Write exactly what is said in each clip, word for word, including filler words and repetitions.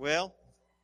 Well,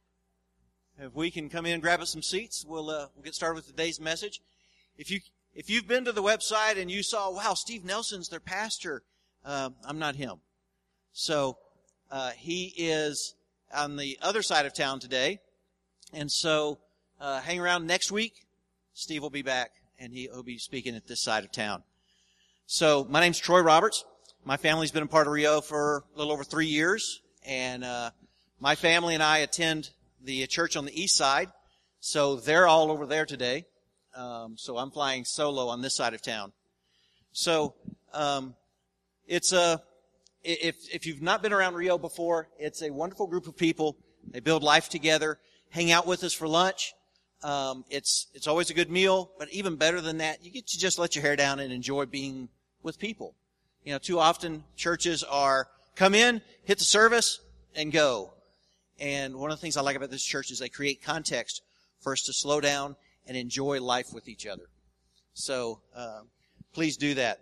if we can come in and grab us some seats, we'll uh, we'll get started with today's message. If you if you've been to the website and you saw, wow, Steve Nelson's their pastor, uh, I'm not him. So uh, he is on the other side of town today, and so uh, hang around next week. Steve will be back, and he'll be speaking at this side of town. So my name's Troy Roberts. My family's been a part of Rio for a little over three years, and uh, my family and I attend the church on the east side, so they're all over there today. Um, so I'm flying solo on this side of town. So um, it's a if if you've not been around Rio before, it's a wonderful group of people. They build life together, hang out with us for lunch. Um, it's it's always a good meal, but even better than that, you get to just let your hair down and enjoy being with people. You know, too often churches are come in, hit the service, and go. And one of the things I like about this church is they create context for us to slow down and enjoy life with each other. So uh, please do that.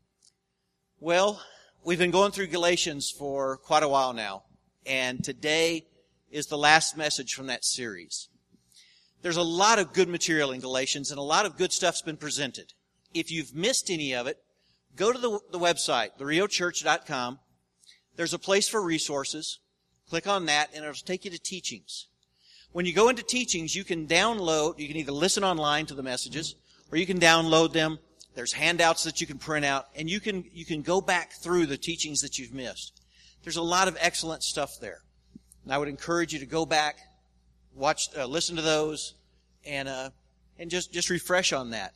Well, we've been going through Galatians for quite a while now, and today is the last message from that series. There's a lot of good material in Galatians, and a lot of good stuff's been presented. If you've missed any of it, go to the, the website, the rio church dot com. There's a place for resources. Click on that, and it'll take you to teachings. When you go into teachings, you can download, you can either listen online to the messages, or you can download them. There's handouts that you can print out, and you can you can go back through the teachings that you've missed. There's a lot of excellent stuff there. And I would encourage you to go back, watch, uh, listen to those, and uh, and just, just refresh on that.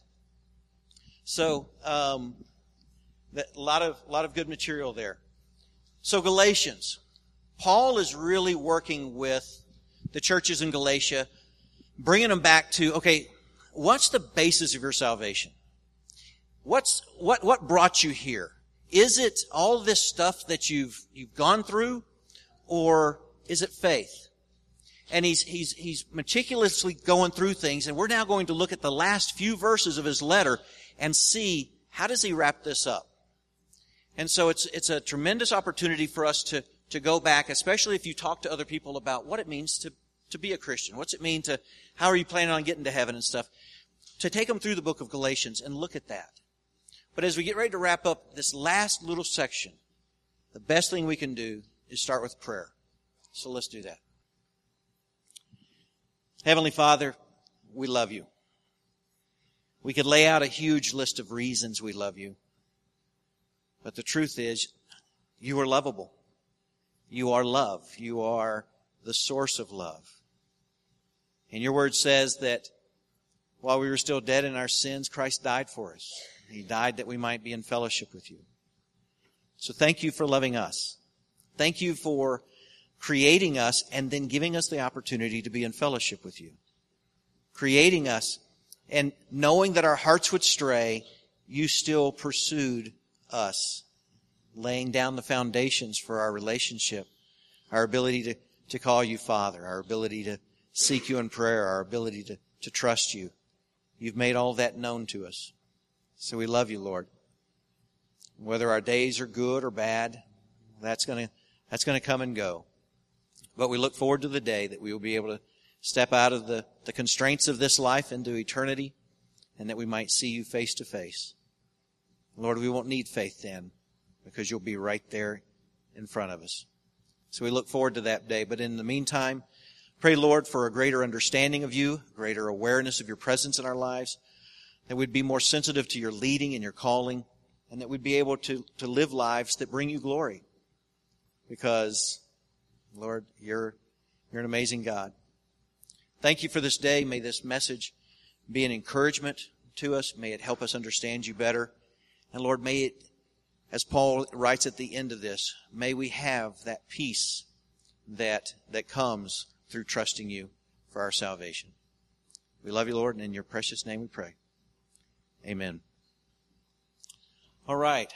So, um, that, a lot of a lot of good material there. So Galatians, Paul is really working with the churches in Galatia, bringing them back to, okay, what's the basis of your salvation? What's what what brought you here? Is it all this stuff that you've you've gone through, or is it faith? And he's he's he's meticulously going through things, and we're now going to look at the last few verses of his letter and see how does he wrap this up. And so it's it's a tremendous opportunity for us to to go back, especially if you talk to other people about what it means to to be a Christian. What's it mean to, how are you planning on getting to heaven and stuff? To take them through the book of Galatians and look at that. But as we get ready to wrap up this last little section, the best thing we can do is start with prayer. So let's do that. Heavenly Father, we love you. We could lay out a huge list of reasons we love you. But the truth is, you are lovable. You are love. You are the source of love. And your word says that while we were still dead in our sins, Christ died for us. He died that we might be in fellowship with you. So thank you for loving us. Thank you for creating us and then giving us the opportunity to be in fellowship with you. Creating us and knowing that our hearts would stray, you still pursued us, laying down the foundations for our relationship, our ability to, to call you Father, our ability to seek you in prayer, our ability to, to trust you. You've made all that known to us. So we love you, Lord. Whether our days are good or bad, that's going to that's going to come and go. But we look forward to the day that we will be able to step out of the, the constraints of this life into eternity, and that we might see you face to face. Lord, we won't need faith then, because you'll be right there in front of us. So we look forward to that day. But in the meantime, pray, Lord, for a greater understanding of you, greater awareness of your presence in our lives, that we'd be more sensitive to your leading and your calling, and that we'd be able to, to live lives that bring you glory. Because, Lord, you're, you're an amazing God. Thank you for this day. May this message be an encouragement to us. May it help us understand you better. And Lord, may it, as Paul writes at the end of this, may we have that peace that, that comes through trusting you for our salvation. We love you, Lord, and in your precious name we pray. Amen. All right.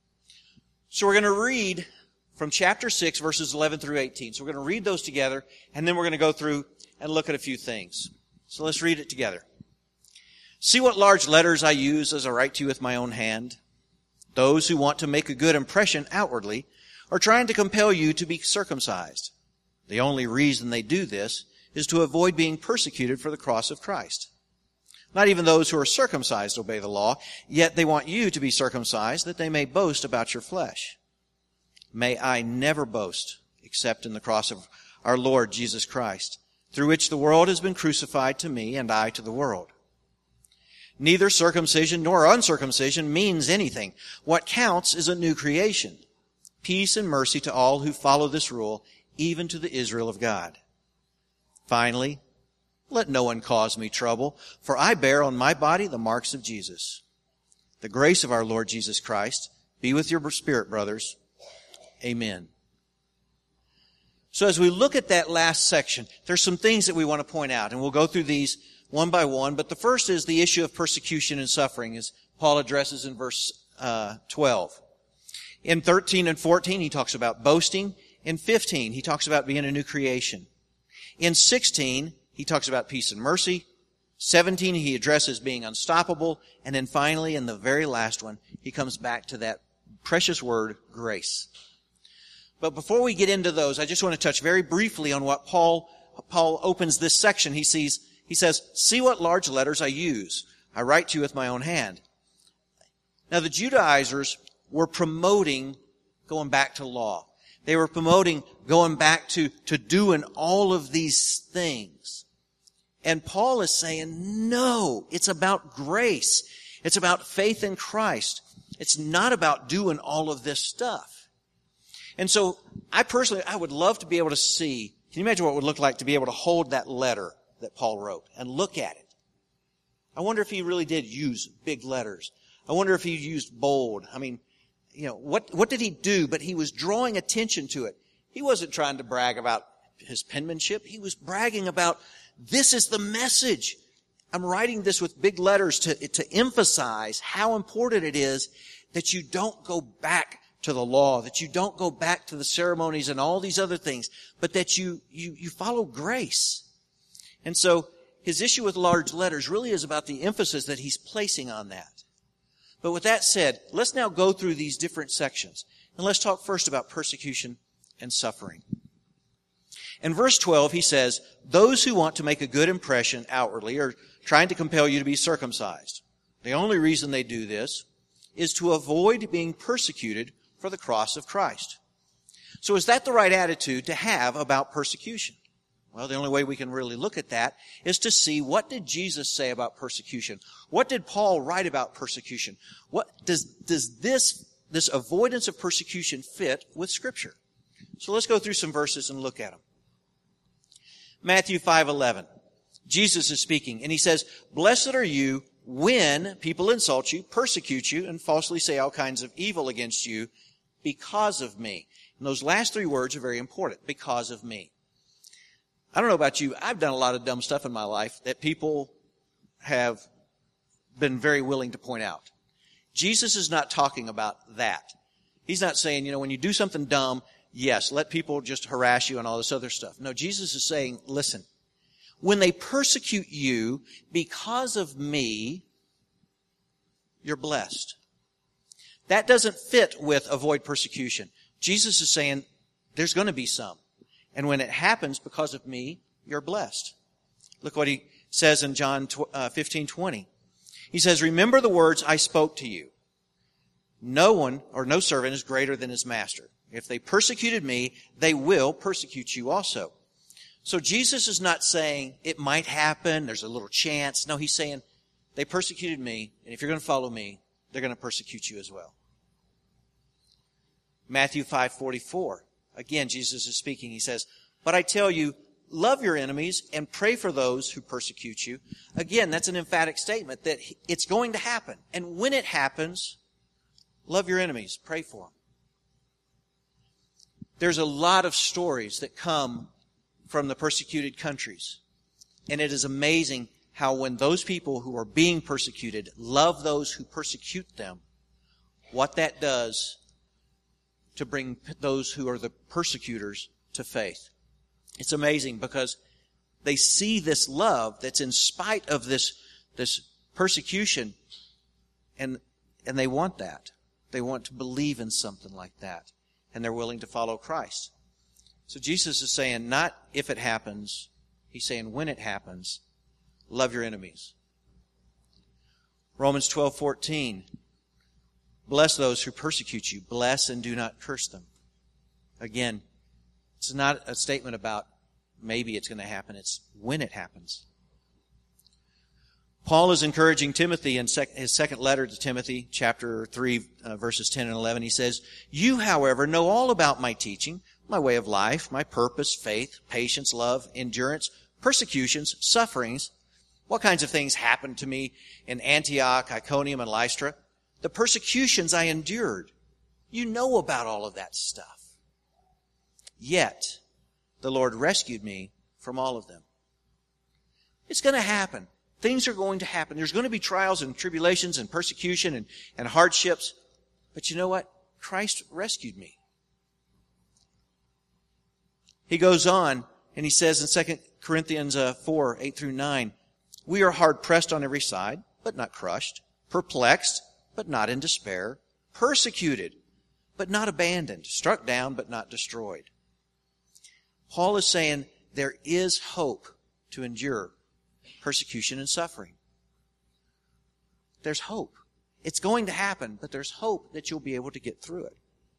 So we're going to read from chapter six, verses eleven through eighteen. So we're going to read those together, and then we're going to go through and look at a few things. So let's read it together. See what large letters I use as I write to you with my own hand. Those who want to make a good impression outwardly are trying to compel you to be circumcised. The only reason they do this is to avoid being persecuted for the cross of Christ. Not even those who are circumcised obey the law, yet they want you to be circumcised that they may boast about your flesh. May I never boast except in the cross of our Lord Jesus Christ, through which the world has been crucified to me and I to the world. Neither circumcision nor uncircumcision means anything. What counts is a new creation. Peace and mercy to all who follow this rule, even to the Israel of God. Finally, let no one cause me trouble, for I bear on my body the marks of Jesus. The grace of our Lord Jesus Christ be with your spirit, brothers. Amen. So as we look at that last section, there's some things that we want to point out, and we'll go through these one by one. But the first is the issue of persecution and suffering, as Paul addresses in verse uh, twelve. In thirteen and fourteen, he talks about boasting. In fifteen, he talks about being a new creation. In sixteen, he talks about peace and mercy. seventeen, he addresses being unstoppable. And then finally, in the very last one, he comes back to that precious word, grace. But before we get into those, I just want to touch very briefly on what Paul, Paul opens this section. He sees, he says, see what large letters I use. I write to you with my own hand. Now the Judaizers were promoting going back to law. They were promoting going back to, to doing all of these things. And Paul is saying, no, it's about grace. It's about faith in Christ. It's not about doing all of this stuff. And so, I personally, I would love to be able to see, can you imagine what it would look like to be able to hold that letter that Paul wrote and look at it? I wonder if he really did use big letters. I wonder if he used bold. I mean, you know, what, what did he do? But he was drawing attention to it. He wasn't trying to brag about his penmanship. He was bragging about, this is the message. I'm writing this with big letters to, to emphasize how important it is that you don't go back to the law, that you don't go back to the ceremonies and all these other things, but that you, you, you follow grace. And so his issue with large letters really is about the emphasis that he's placing on that. But with that said, let's now go through these different sections. And let's talk first about persecution and suffering. In verse twelve, he says, those who want to make a good impression outwardly are trying to compel you to be circumcised. The only reason they do this is to avoid being persecuted for the cross of Christ. So is that the right attitude to have about persecution? Well, the only way we can really look at that is to see, what did Jesus say about persecution? What did Paul write about persecution? What does, does this, this avoidance of persecution fit with Scripture? So let's go through some verses and look at them. Matthew five eleven. Jesus is speaking, and he says, blessed are you when people insult you, persecute you, and falsely say all kinds of evil against you because of me. And those last three words are very important, because of me. I don't know about you, I've done a lot of dumb stuff in my life that people have been very willing to point out. Jesus is not talking about that. He's not saying, you know, when you do something dumb, yes, let people just harass you and all this other stuff. No, Jesus is saying, listen, when they persecute you because of me, you're blessed. That doesn't fit with avoid persecution. Jesus is saying there's going to be some. And when it happens because of me, you're blessed. Look what he says in John fifteen twenty. He says, remember the words I spoke to you. No one or no servant is greater than his master. If they persecuted me, they will persecute you also. So Jesus is not saying it might happen, there's a little chance. No, he's saying they persecuted me, and if you're going to follow me, they're going to persecute you as well. Matthew five forty-four. Again, Jesus is speaking. He says, but I tell you, love your enemies and pray for those who persecute you. Again, that's an emphatic statement that it's going to happen. And when it happens, love your enemies, pray for them. There's a lot of stories that come from the persecuted countries. And it is amazing how when those people who are being persecuted love those who persecute them, what that does to bring those who are the persecutors to faith. It's amazing because they see this love that's in spite of this, this persecution, and, and they want that. They want to believe in something like that, and they're willing to follow Christ. So Jesus is saying, not if it happens. He's saying when it happens, love your enemies. Romans twelve fourteen. Bless those who persecute you. Bless and do not curse them. Again, it's not a statement about maybe it's going to happen. It's when it happens. Paul is encouraging Timothy in his second letter to Timothy, chapter three, uh, verses ten and eleven. He says, "You, however, know all about my teaching, my way of life, my purpose, faith, patience, love, endurance, persecutions, sufferings." What kinds of things happened to me in Antioch, Iconium, and Lystra? The persecutions I endured. You know about all of that stuff. Yet, the Lord rescued me from all of them. It's going to happen. Things are going to happen. There's going to be trials and tribulations and persecution and, and hardships. But you know what? Christ rescued me. He goes on and he says in Second Corinthians four, eight through nine, "We are hard pressed on every side, but not crushed, perplexed, but not in despair, persecuted, but not abandoned, struck down, but not destroyed." Paul is saying there is hope to endure persecution and suffering. There's hope. It's going to happen, but there's hope that you'll be able to get through it.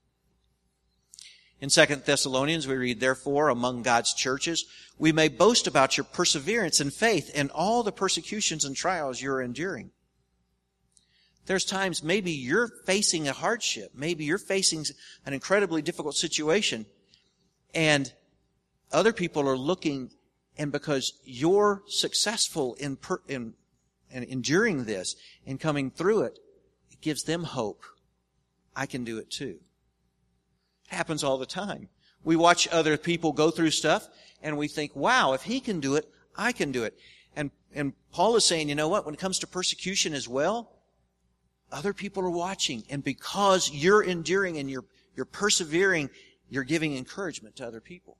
In Second Thessalonians, we read, "Therefore, among God's churches, we may boast about your perseverance and faith in all the persecutions and trials you're enduring." There's times maybe you're facing a hardship. Maybe you're facing an incredibly difficult situation. And other people are looking, and because you're successful in, per, in, in enduring this and coming through it, it gives them hope. I can do it too. It happens all the time. We watch other people go through stuff, and we think, wow, if he can do it, I can do it. And, and Paul is saying, you know what, when it comes to persecution as well, other people are watching, and because you're enduring and you're, you're persevering, you're giving encouragement to other people.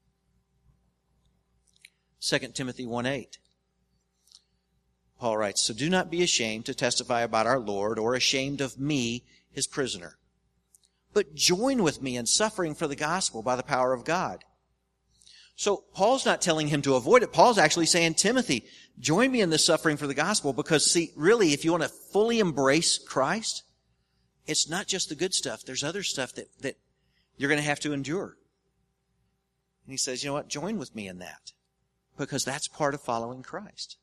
Second Timothy one eight. Paul writes, "So do not be ashamed to testify about our Lord, or ashamed of me, his prisoner. But join with me in suffering for the gospel by the power of God." So Paul's not telling him to avoid it. Paul's actually saying, Timothy, join me in this suffering for the gospel, because, see, really, if you want to fully embrace Christ, it's not just the good stuff. There's other stuff that, that you're going to have to endure. And he says, you know what? Join with me in that, because that's part of following Christ.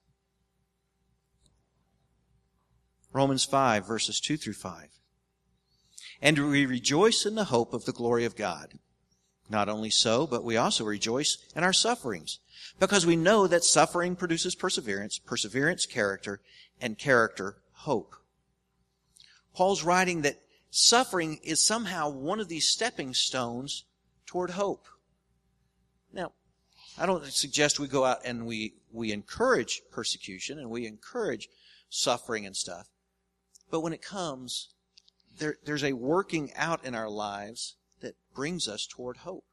Romans five, verses two through five. "And we rejoice in the hope of the glory of God. Not only so, but we also rejoice in our sufferings, because we know that suffering produces perseverance, perseverance, character, and character, hope." Paul's writing that suffering is somehow one of these stepping stones toward hope. Now, I don't suggest we go out and we, we encourage persecution and we encourage suffering and stuff. But when it comes, there, there's a working out in our lives that brings us toward hope.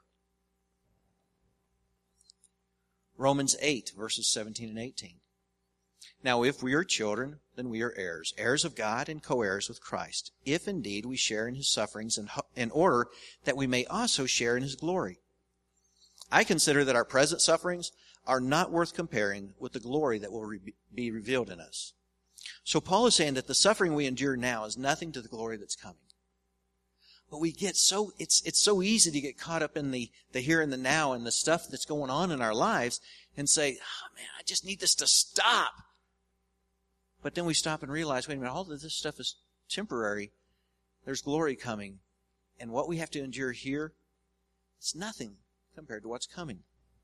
Romans eight, verses seventeen and eighteen. "Now if we are children, then we are heirs, heirs of God and co-heirs with Christ, if indeed we share in his sufferings, in, in order that we may also share in his glory. I consider that our present sufferings are not worth comparing with the glory that will re- be revealed in us." So Paul is saying that the suffering we endure now is nothing to the glory that's coming. But we get so, it's, it's so easy to get caught up in the, the here and the now and the stuff that's going on in our lives and say, oh man, I just need this to stop. But then we stop and realize, wait a minute, all of this stuff is temporary. There's glory coming. And what we have to endure here, it's nothing compared to what's coming.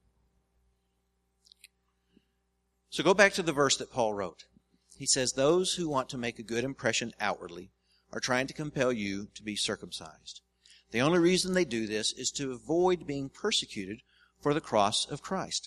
So go back to the verse that Paul wrote. He says, "Those who want to make a good impression outwardly are trying to compel you to be circumcised. The only reason they do this is to avoid being persecuted for the cross of Christ."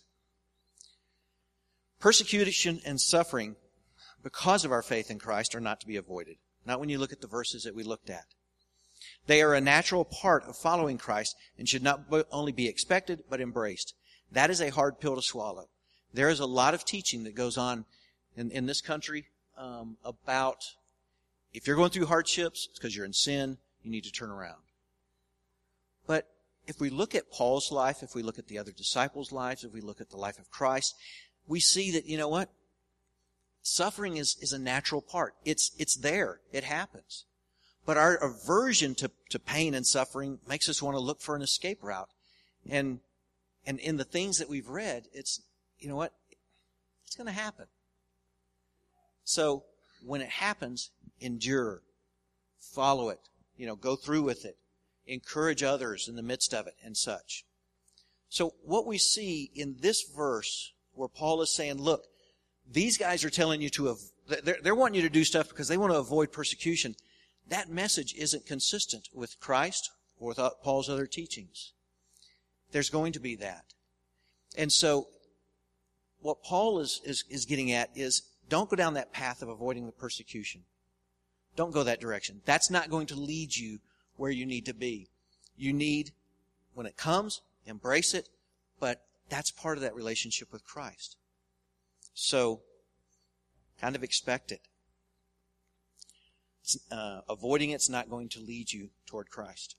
Persecution and suffering because of our faith in Christ are not to be avoided. Not when you look at the verses that we looked at. They are a natural part of following Christ and should not only be expected, but embraced. That is a hard pill to swallow. There is a lot of teaching that goes on in, in this country um, about if you're going through hardships, it's because you're in sin, you need to turn around. But if we look at Paul's life, if we look at the other disciples' lives, if we look at the life of Christ, we see that, you know what? Suffering is, is a natural part. It's, it's there. It happens. But our aversion to, to pain and suffering makes us want to look for an escape route. And, and in the things that we've read, it's, you know what? It's going to happen. So, when it happens, endure. Follow it. You know, go through with it. Encourage others in the midst of it and such. So, what we see in this verse where Paul is saying, look, these guys are telling you to, they're, they're wanting you to do stuff because they want to avoid persecution. That message isn't consistent with Christ or with Paul's other teachings. There's going to be that. And so, what Paul is, is, is getting at is, don't go down that path of avoiding the persecution. Don't go that direction. That's not going to lead you where you need to be. You need, when it comes, embrace it, but that's part of that relationship with Christ. So, kind of expect it. Uh, avoiding it's not going to lead you toward Christ.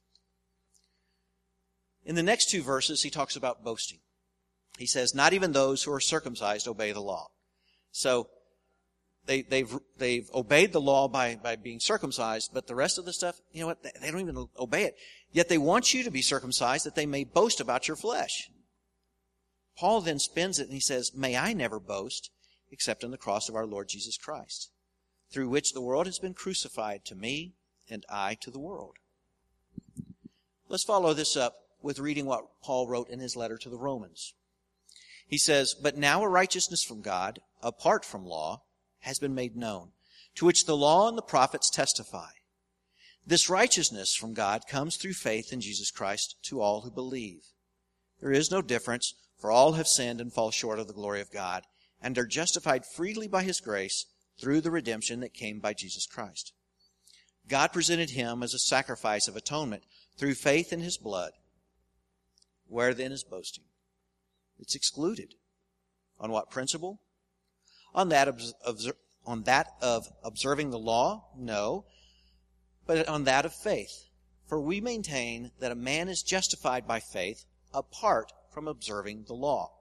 In the next two verses, he talks about boasting. He says, not even those who are circumcised obey the law. So, they, they've, they've obeyed the law by, by being circumcised, but the rest of the stuff, you know what, they don't even obey it. Yet they want you to be circumcised that they may boast about your flesh. Paul then spins it and he says, may I never boast except in the cross of our Lord Jesus Christ, through which the world has been crucified to me and I to the world. Let's follow this up with reading what Paul wrote in his letter to the Romans. He says, but now a righteousness from God, apart from law, has been made known, to which the law and the prophets testify. This righteousness from God comes through faith in Jesus Christ to all who believe. There is no difference, for all have sinned and fall short of the glory of God, and are justified freely by His grace through the redemption that came by Jesus Christ. God presented Him as a sacrifice of atonement through faith in His blood. Where then is boasting? It's excluded. On what principle? On that of, on that of observing the law? No. But on that of faith. For we maintain that a man is justified by faith apart from observing the law.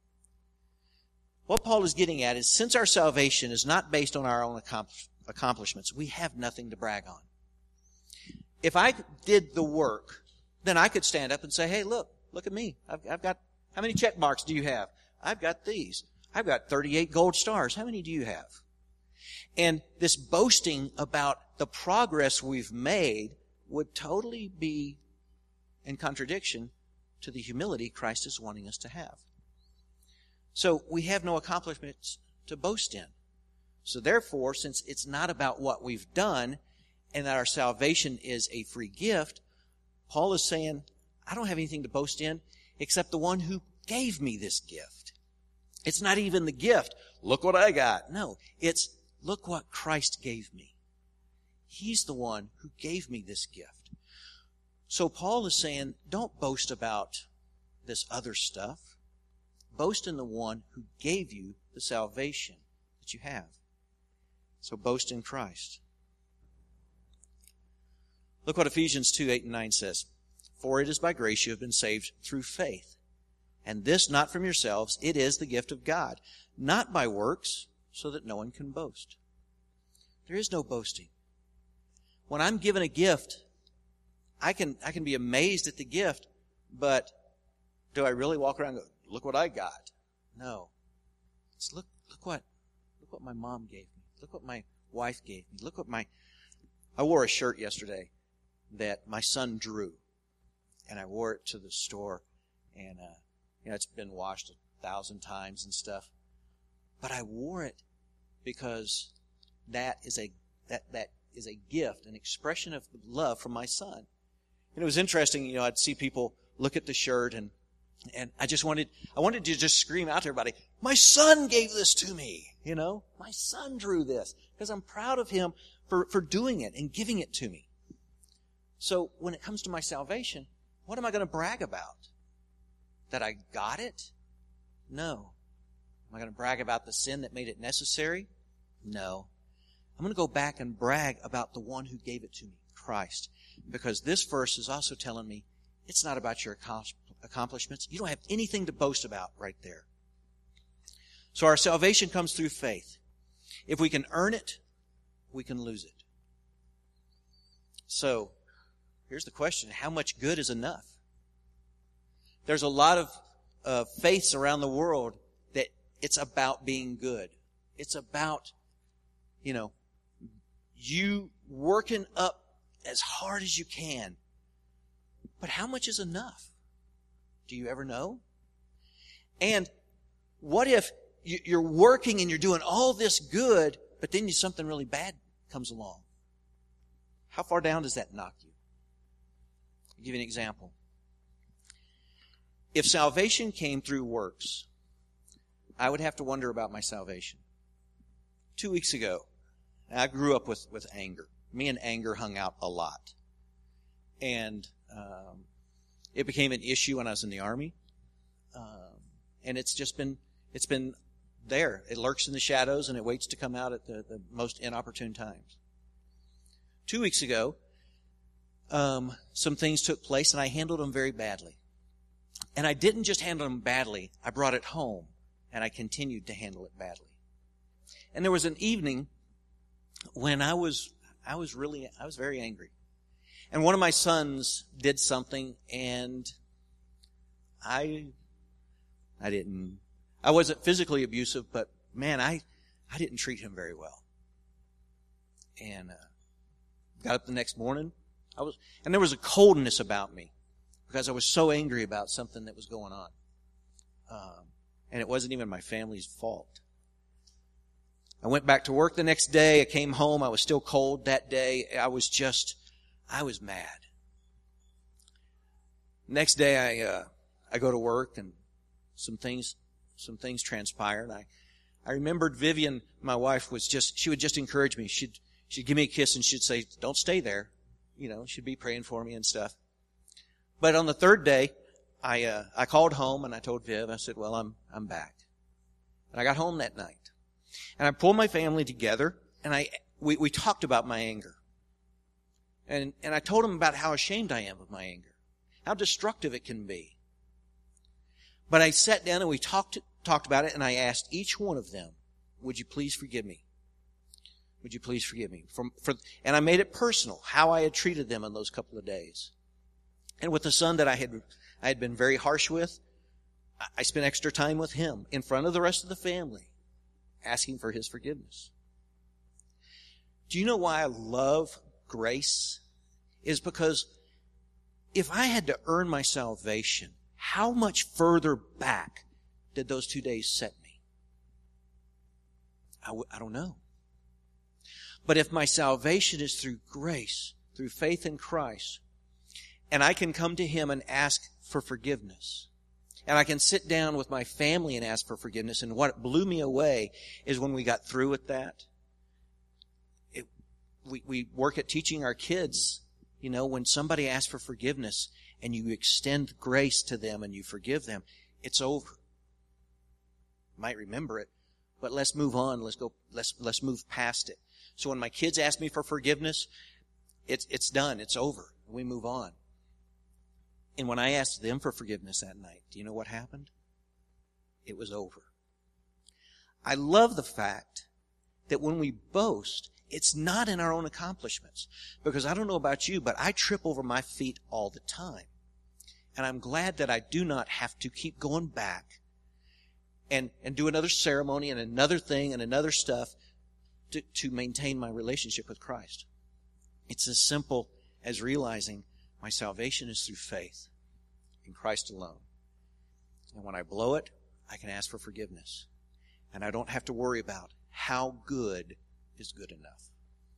What Paul is getting at is, since our salvation is not based on our own accomplishments, we have nothing to brag on. If I did the work, then I could stand up and say, hey, look, look at me. I've, I've got, how many check marks do you have? I've got these. I've got thirty-eight gold stars. How many do you have? And this boasting about the progress we've made would totally be in contradiction to the humility Christ is wanting us to have. So we have no accomplishments to boast in. So therefore, since it's not about what we've done and that our salvation is a free gift, Paul is saying, I don't have anything to boast in except the one who gave me this gift. It's not even the gift. Look what I got. No, it's look what Christ gave me. He's the one who gave me this gift. So Paul is saying, don't boast about this other stuff. Boast in the one who gave you the salvation that you have. So boast in Christ. Look what Ephesians two, eight and nine says. For it is by grace you have been saved through faith. And this not from yourselves, it is the gift of God, not by works, so that no one can boast. There is no boasting. When I'm given a gift, I can I can be amazed at the gift, but do I really walk around and go, look what I got? No. It's look look what look what my mom gave me. Look what my wife gave me. Look what my I wore a shirt yesterday that my son drew. And I wore it to the store, and uh you know, it's been washed a thousand times and stuff. But I wore it because that is a that that is a gift, an expression of love from my son. And it was interesting, you know, I'd see people look at the shirt, and and I just wanted I wanted to just scream out to everybody, my son gave this to me, you know? My son drew this, because I'm proud of him for, for doing it and giving it to me. So when it comes to my salvation, what am I going to brag about? That I got it? No. Am I going to brag about the sin that made it necessary? No. I'm going to go back and brag about the one who gave it to me, Christ. Because this verse is also telling me It's not about your accomplishments. You don't have anything to boast about right there. So our salvation comes through faith. If we can earn it, we can lose it. So, here's the question. How much good is enough? There's a lot of uh, faiths around the world that it's about being good. It's about, you know, you working up as hard as you can. But how much is enough? Do you ever know? And what if you're working and you're doing all this good, but then something really bad comes along? How far down does that knock you? I'll give you an example. If salvation came through works, I would have to wonder about my salvation. Two weeks ago, I grew up with, with anger. Me and anger hung out a lot. And um, it became an issue when I was in the Army. Um, and it's just been, it's been there. It lurks in the shadows and it waits to come out at the, the most inopportune times. Two weeks ago, um, some things took place and I handled them very badly. And I didn't just handle them badly. I brought it home and I continued to handle it badly. And there was an evening when I was, I was really, I was very angry. And one of my sons did something and I, I didn't, I wasn't physically abusive, but man, I, I didn't treat him very well. And, uh, got up the next morning. I was, and there was a coldness about me because I was so angry about something that was going on. Um, and it wasn't even my family's fault. I went back to work the next day. I came home. I was still cold that day. I was just, I was mad. Next day, I, uh, I go to work and some things, some things transpired. I, I remembered Vivian, my wife, was just, she would just encourage me. She'd, she'd give me a kiss and she'd say, don't stay there. You know, she'd be praying for me and stuff. But on the third day, I, uh, I called home and I told Viv, I said, well, I'm, I'm back. And I got home that night. And I pulled my family together and I, we, we talked about my anger. And, and I told them about how ashamed I am of my anger. How destructive it can be. But I sat down and we talked, talked about it and I asked each one of them, would you please forgive me? Would you please forgive me? From, for, and I made it personal, how I had treated them in those couple of days. And with the son that I had, I had been very harsh with, I spent extra time with him in front of the rest of the family, asking for his forgiveness. Do you know why I love grace? Is because if I had to earn my salvation, how much further back did those two days set me? I, w- I don't know. But if my salvation is through grace, through faith in Christ, and I can come to Him and ask for forgiveness, and I can sit down with my family and ask for forgiveness, and what blew me away is when we got through with that, it, we, we work at teaching our kids, you know, when somebody asks for forgiveness and you extend grace to them and you forgive them, it's over. You might remember it, but let's move on. Let's go, let's, let's move past it. So when my kids ask me for forgiveness, it's, it's done. It's over. We move on. And when I asked them for forgiveness that night, do you know what happened? It was over. I love the fact that when we boast, it's not in our own accomplishments. Because I don't know about you, but I trip over my feet all the time. And I'm glad that I do not have to keep going back and, and do another ceremony and another thing and another stuff to, to maintain my relationship with Christ. It's as simple as realizing my salvation is through faith in Christ alone. And when I blow it, I can ask for forgiveness. And I don't have to worry about how good is good enough.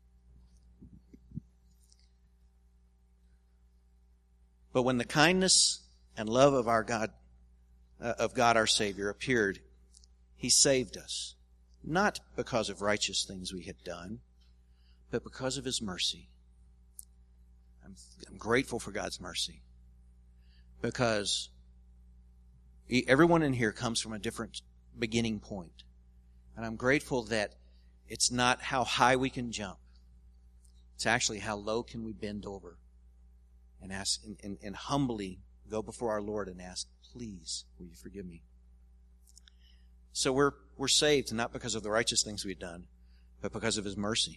But when the kindness and love of our God, uh, of God our Savior appeared, He saved us, not because of righteous things we had done, but because of His mercy. I'm, I'm grateful for God's mercy, because everyone in here comes from a different beginning point. And I'm grateful that it's not how high we can jump. It's actually how low can we bend over and ask and, and, and humbly go before our Lord and ask, please, will you forgive me? So we're we're saved not because of the righteous things we've done, but because of His mercy.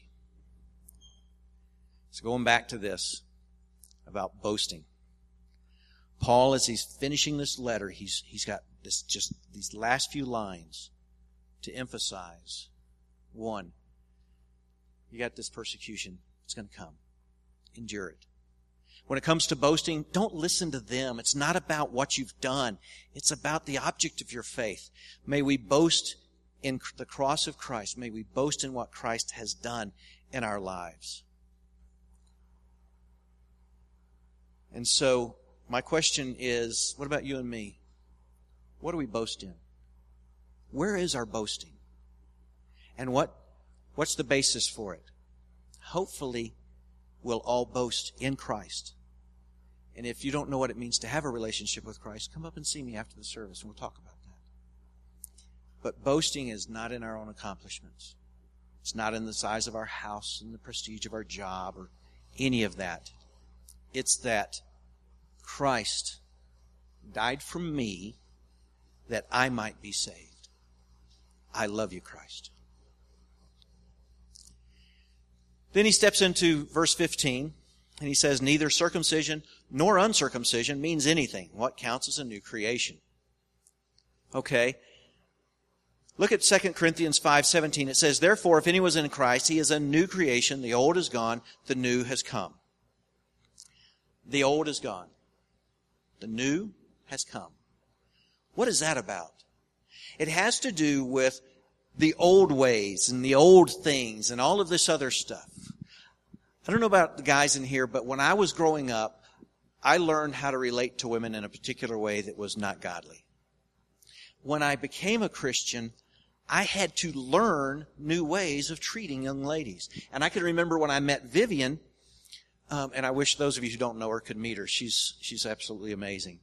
So going back to this about boasting. Paul, as he's finishing this letter, he's he's got this just these last few lines to emphasize. One, you got this persecution. It's going to come. Endure it. When it comes to boasting, don't listen to them. It's not about what you've done. It's about the object of your faith. May we boast in the cross of Christ. May we boast in what Christ has done in our lives. And so, my question is, what about you and me? What do we boast in? Where is our boasting? And what what's the basis for it? Hopefully, we'll all boast in Christ. And if you don't know what it means to have a relationship with Christ, come up and see me after the service and we'll talk about that. But boasting is not in our own accomplishments. It's not in the size of our house and the prestige of our job or any of that. It's that Christ died for me that I might be saved. I love you, Christ. Then he steps into verse fifteen, and he says, neither circumcision nor uncircumcision means anything. What counts as a new creation? Okay. Look at Second Corinthians five seventeen. It says, therefore, if anyone is in Christ, he is a new creation. The old is gone. The new has come. The old is gone. The new has come. What is that about? It has to do with the old ways and the old things and all of this other stuff. I don't know about the guys in here, but when I was growing up, I learned how to relate to women in a particular way that was not godly. When I became a Christian, I had to learn new ways of treating young ladies. And I can remember when I met Vivian, um, and I wish those of you who don't know her could meet her. She's, she's absolutely amazing.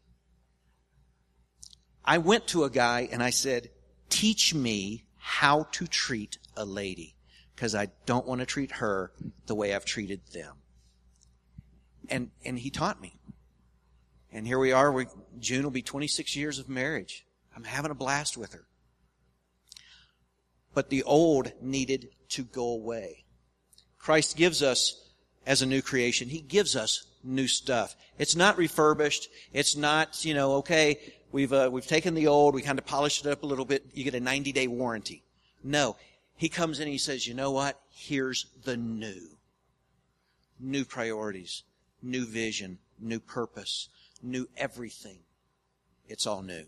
I went to a guy and I said, teach me how to treat a lady, because I don't want to treat her the way I've treated them. And and he taught me. And here we are. We, June will be twenty-six years of marriage. I'm having a blast with her. But the old needed to go away. Christ gives us, as a new creation, He gives us new stuff. It's not refurbished. It's not, you know, okay, we've uh, we've taken the old, we kind of polished it up a little bit. You get a ninety-day warranty. No. He comes in and He says, you know what? Here's the new. New priorities, new vision, new purpose, new everything. It's all new.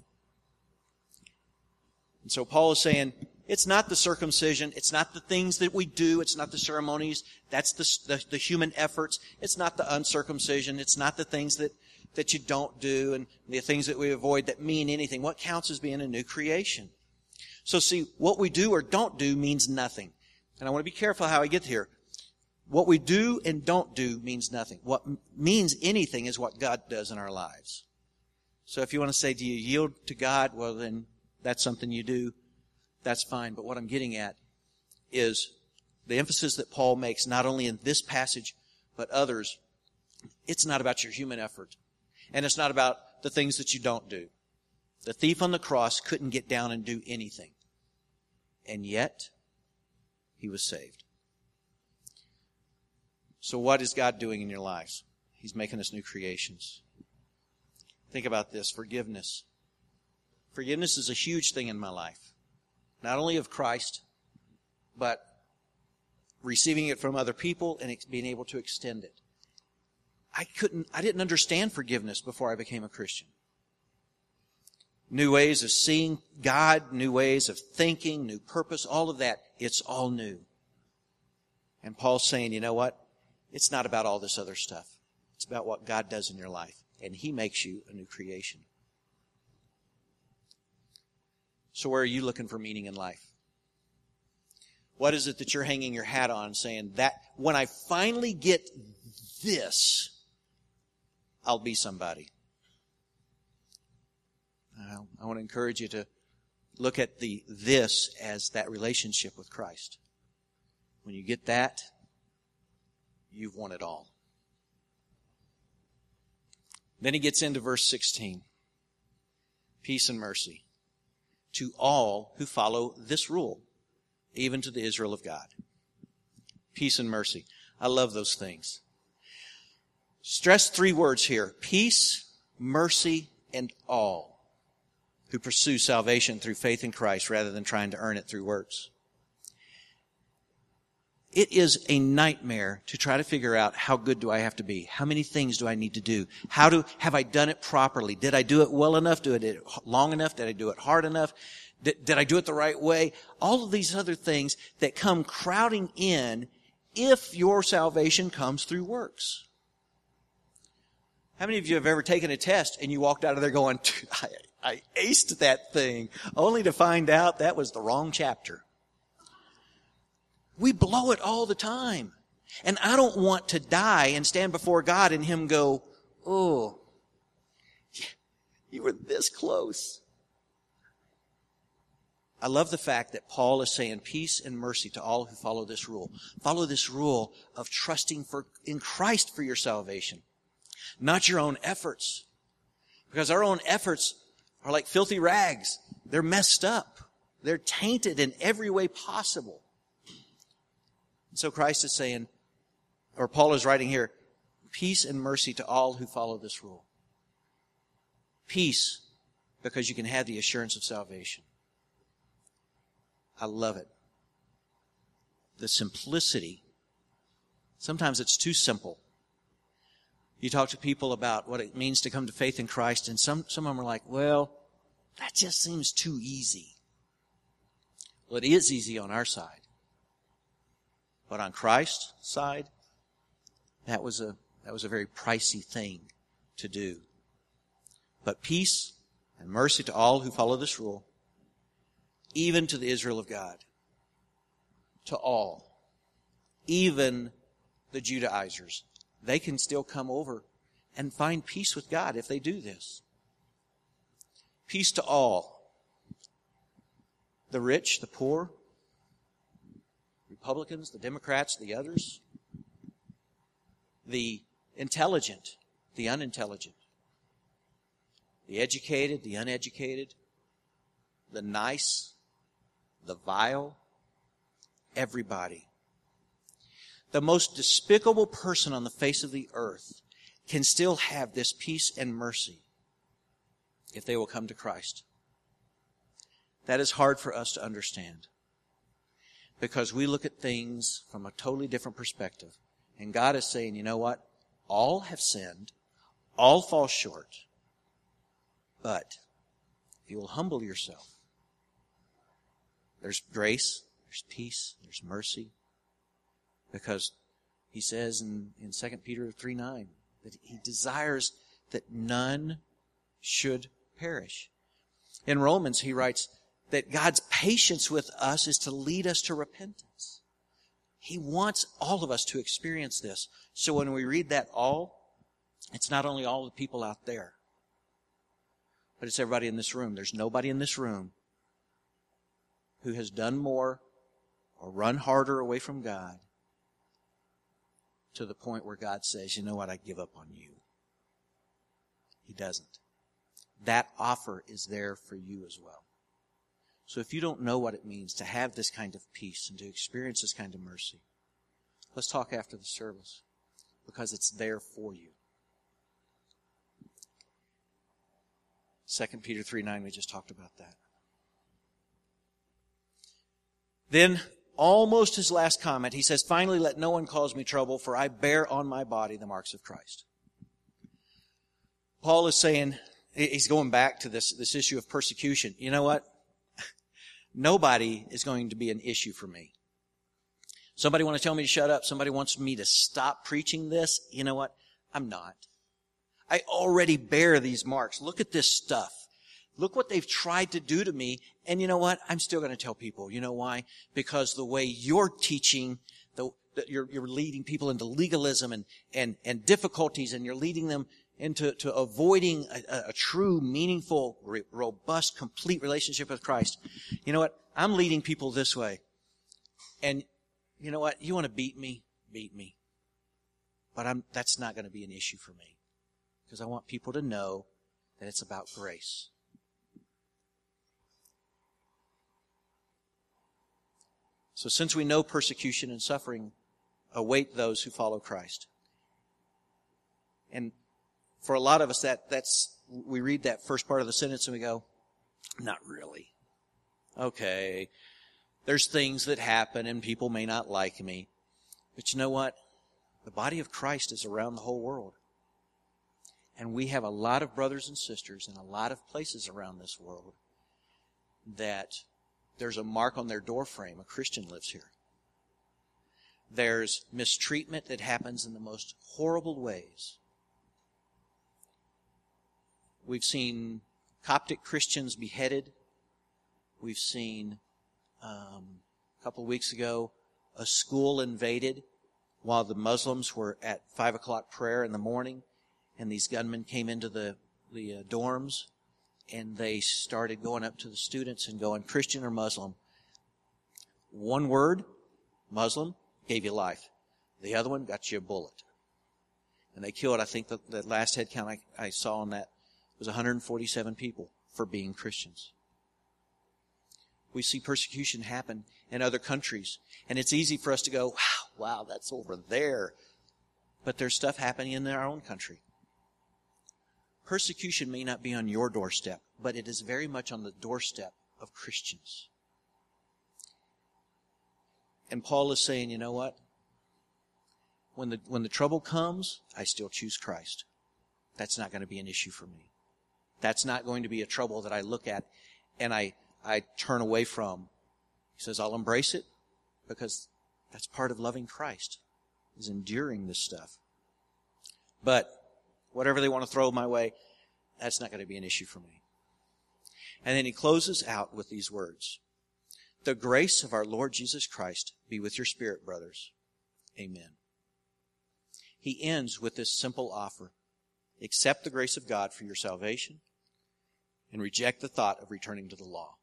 And so Paul is saying, it's not the circumcision, it's not the things that we do, it's not the ceremonies, that's the, the, the human efforts, it's not the uncircumcision, it's not the things that, that you don't do and the things that we avoid that mean anything. What counts as being a new creation? So see, what we do or don't do means nothing. And I want to be careful how I get here. What we do and don't do means nothing. What means anything is what God does in our lives. So if you want to say, do you yield to God? Well, then that's something you do. That's fine. But what I'm getting at is the emphasis that Paul makes, not only in this passage, but others. It's not about your human effort. And it's not about the things that you don't do. The thief on the cross couldn't get down and do anything. And yet, he was saved. So what is God doing in your lives? He's making us new creations. Think about this, forgiveness. Forgiveness is a huge thing in my life. Not only of Christ, but receiving it from other people and being able to extend it. I couldn't, I didn't understand forgiveness before I became a Christian. New ways of seeing God, new ways of thinking, new purpose, all of that. It's all new. And Paul's saying, you know what? It's not about all this other stuff. It's about what God does in your life. And He makes you a new creation. So where are you looking for meaning in life? What is it that you're hanging your hat on saying that when I finally get this, I'll be somebody? I want to encourage you to look at the this as that relationship with Christ. When you get that, you've won it all. Then he gets into verse sixteen. Peace and mercy to all who follow this rule, even to the Israel of God. Peace and mercy. I love those things. Stress three words here. Peace, mercy, and all who pursue salvation through faith in Christ rather than trying to earn it through works. It is a nightmare to try to figure out how good do I have to be? How many things do I need to do? How do, have I done it properly? Did I do it well enough? Did I do it long enough? Did I do it hard enough? Did, did I do it the right way? All of these other things that come crowding in if your salvation comes through works. How many of you have ever taken a test and you walked out of there going, I, I aced that thing, only to find out that was the wrong chapter? We blow it all the time. And I don't want to die and stand before God and Him go, oh, you were this close. I love the fact that Paul is saying peace and mercy to all who follow this rule. Follow this rule of trusting for, in Christ for your salvation, not your own efforts. Because our own efforts are like filthy rags. They're messed up. They're tainted in every way possible. So Christ is saying, or Paul is writing here, peace and mercy to all who follow this rule. Peace, because you can have the assurance of salvation. I love it. The simplicity. Sometimes it's too simple. You talk to people about what it means to come to faith in Christ, and some, some of them are like, well, that just seems too easy. Well, it is easy on our side. But on Christ's side, that was a that was a very pricey thing to do. But peace and mercy to all who follow this rule, even to the Israel of God. To all. Even the Judaizers. They can still come over and find peace with God if they do this. Peace to all. The rich, the poor, Republicans, the Democrats, the others, the intelligent, the unintelligent, the educated, the uneducated, the nice, the vile, everybody. The most despicable person on the face of the earth can still have this peace and mercy if they will come to Christ. That is hard for us to understand. Because we look at things from a totally different perspective. And God is saying, you know what? All have sinned. All fall short. But if you will humble yourself, there's grace, there's peace, there's mercy. Because He says in, in Second Peter three nine that He desires that none should perish. In Romans, he writes that God's patience with us is to lead us to repentance. He wants all of us to experience this. So when we read that all, it's not only all the people out there, but it's everybody in this room. There's nobody in this room who has done more or run harder away from God to the point where God says, you know what, I give up on you. He doesn't. That offer is there for you as well. So if you don't know what it means to have this kind of peace and to experience this kind of mercy, let's talk after the service, because it's there for you. Second Peter three nine, we just talked about that. Then, almost his last comment, he says, finally, let no one cause me trouble, for I bear on my body the marks of Christ. Paul is saying, he's going back to this, this issue of persecution. You know what? Nobody is going to be an issue for me. Somebody want to tell me to shut up? Somebody wants me to stop preaching this? You know what? I'm not. I already bear these marks. Look at this stuff. Look what they've tried to do to me. And you know what? I'm still going to tell people. You know why? Because the way you're teaching, the, the, you're, you're leading people into legalism and, and, and difficulties, and you're leading them into to avoiding a, a true, meaningful, re, robust, complete relationship with Christ. You know what? I'm leading people this way. And you know what? You want to beat me? Beat me. But I'm, that's not going to be an issue for me. because I want people to know that it's about grace. So since we know persecution and suffering await those who follow Christ, and for a lot of us, that that's we read that first part of the sentence and we go, not really. Okay, there's things that happen and people may not like me. But you know what? The body of Christ is around the whole world. And we have a lot of brothers and sisters in a lot of places around this world that there's a mark on their doorframe. A Christian lives here. There's mistreatment that happens in the most horrible ways. We've seen Coptic Christians beheaded. We've seen, um, a couple of weeks ago, a school invaded while the Muslims were at five o'clock prayer in the morning, and these gunmen came into the, the uh, dorms, and they started going up to the students and going, Christian or Muslim? One word, Muslim, gave you life. The other one got you a bullet. And they killed, I think the, the last head count I, I saw on that was one hundred forty-seven people for being Christians. We see persecution happen in other countries. And it's easy for us to go, wow, wow, that's over there. But there's stuff happening in our own country. Persecution may not be on your doorstep, but it is very much on the doorstep of Christians. And Paul is saying, you know what? When the, when the trouble comes, I still choose Christ. That's not going to be an issue for me. That's not going to be a trouble that I look at and I I turn away from. He says, I'll embrace it because that's part of loving Christ, is enduring this stuff. But whatever they want to throw my way, that's not going to be an issue for me. And then he closes out with these words. The grace of our Lord Jesus Christ be with your spirit, brothers. Amen. He ends with this simple offer. Accept the grace of God for your salvation and reject the thought of returning to the law.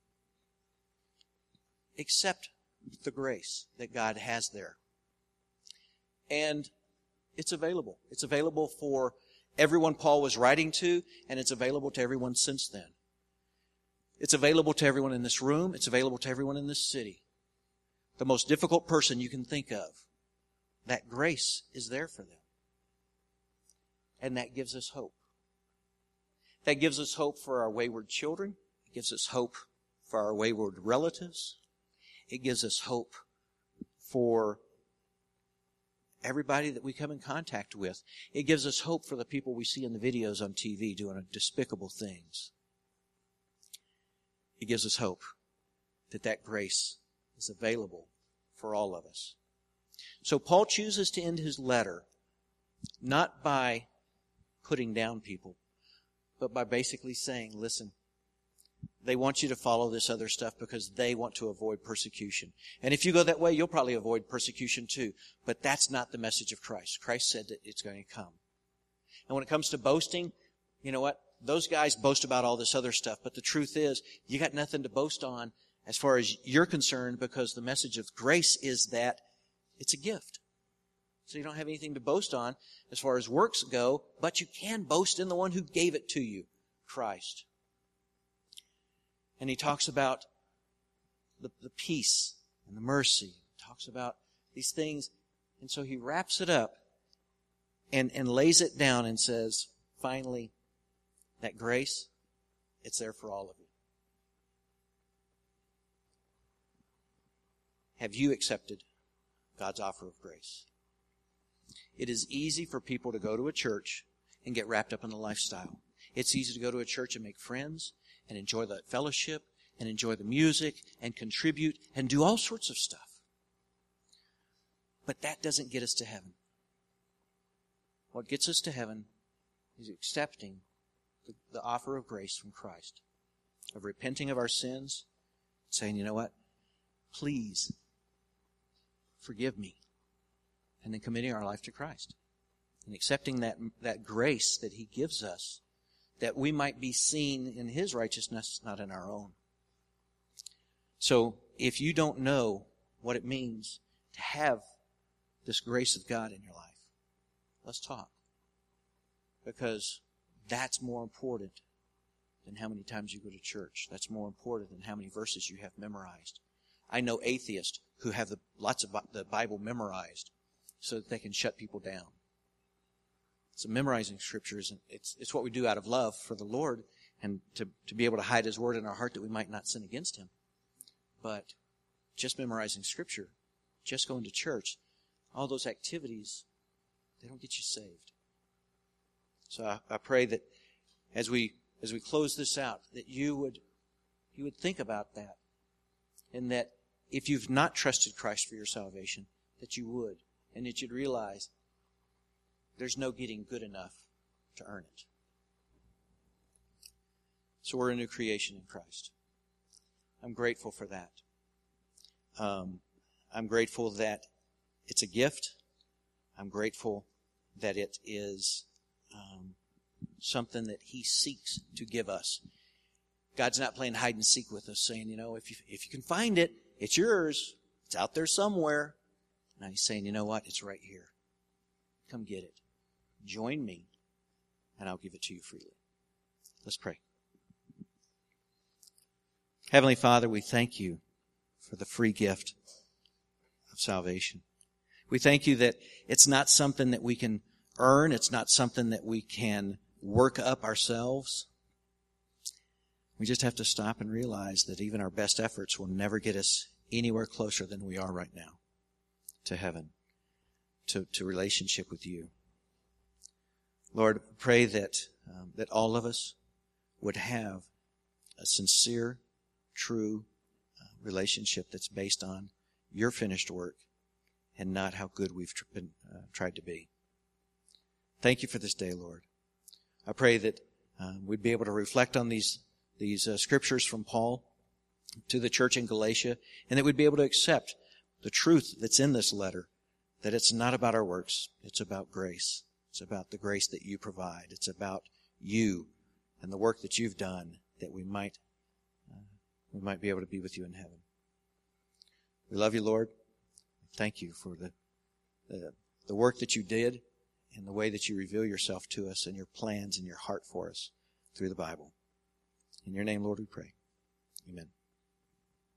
Accept the grace that God has there. And it's available. It's available for everyone Paul was writing to, and it's available to everyone since then. It's available to everyone in this room. It's available to everyone in this city. The most difficult person you can think of, that grace is there for them. And that gives us hope. That gives us hope for our wayward children. It gives us hope for our wayward relatives. It gives us hope for everybody that we come in contact with. It gives us hope for the people we see in the videos on T V doing despicable things. It gives us hope that that grace is available for all of us. So Paul chooses to end his letter not by putting down people, but by basically saying, listen, they want you to follow this other stuff because they want to avoid persecution. And if you go that way, you'll probably avoid persecution too. But that's not the message of Christ. Christ said that it's going to come. And when it comes to boasting, you know what? Those guys boast about all this other stuff. But the truth is, you got nothing to boast on as far as you're concerned, because the message of grace is that it's a gift. So you don't have anything to boast on as far as works go, but you can boast in the one who gave it to you, Christ. And he talks about the, the peace and the mercy. He talks about these things. And so he wraps it up and, and lays it down and says, finally, that grace, it's there for all of you. Have you accepted God's offer of grace? It is easy for people to go to a church and get wrapped up in the lifestyle. It's easy to go to a church and make friends and enjoy the fellowship and enjoy the music and contribute and do all sorts of stuff. But that doesn't get us to heaven. What gets us to heaven is accepting the, the offer of grace from Christ, of repenting of our sins, saying, you know what, please forgive me, and then committing our life to Christ and accepting that, that grace that He gives us, that we might be seen in His righteousness, not in our own. So if you don't know what it means to have this grace of God in your life, let's talk. because that's more important than how many times you go to church. That's more important than how many verses you have memorized. I know atheists who have the, lots of the Bible memorized so that they can shut people down. So memorizing Scripture isn't, it's, it's what we do out of love for the Lord and to, to be able to hide His Word in our heart that we might not sin against Him. But just memorizing Scripture, just going to church, all those activities, they don't get you saved. So I, I pray that as we as we close this out, that you would you would think about that, and that if you've not trusted Christ for your salvation, that you would, and that you'd realize there's no getting good enough to earn it. So we're a new creation in Christ. I'm grateful for that. Um, I'm grateful that it's a gift. I'm grateful that it is um, something that He seeks to give us. God's not playing hide and seek with us, saying, you know, if you, if you can find it, it's yours. It's out there somewhere. Now He's saying, you know what? It's right here. Come get it. Join me, and I'll give it to you freely. Let's pray. Heavenly Father, we thank You for the free gift of salvation. We thank You that it's not something that we can earn. It's not something that we can work up ourselves. We just have to stop and realize that even our best efforts will never get us anywhere closer than we are right now to heaven, to, to relationship with You. Lord, pray that um, that all of us would have a sincere, true uh, relationship that's based on Your finished work and not how good we've tr- been, uh, tried to be. Thank You for this day, Lord. I pray that uh, we'd be able to reflect on these these uh, scriptures from Paul to the church in Galatia, and that we'd be able to accept the truth that's in this letter, that it's not about our works, it's about grace. It's about the grace that You provide. It's about You and the work that You've done, that we might uh, we might be able to be with You in heaven. We love You, Lord. Thank You for the, the the work that You did and the way that You reveal Yourself to us and Your plans and Your heart for us through the Bible. In Your name, Lord, we pray. Amen.